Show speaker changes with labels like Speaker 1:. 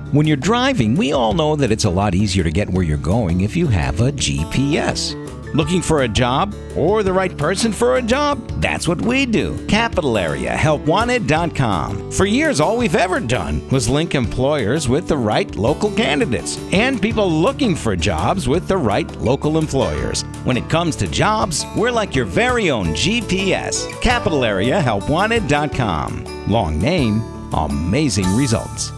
Speaker 1: When you're driving, we all know that it's a lot easier to get where you're going if you have a GPS. Looking for a job or the right person for a job? That's what we do. Capital Area HelpWanted.com. For years, all we've ever done was link employers with the right local candidates and people looking for jobs with the right local employers. When it comes to jobs, we're like your very own GPS. Capital Area HelpWanted.com. Long name, amazing results.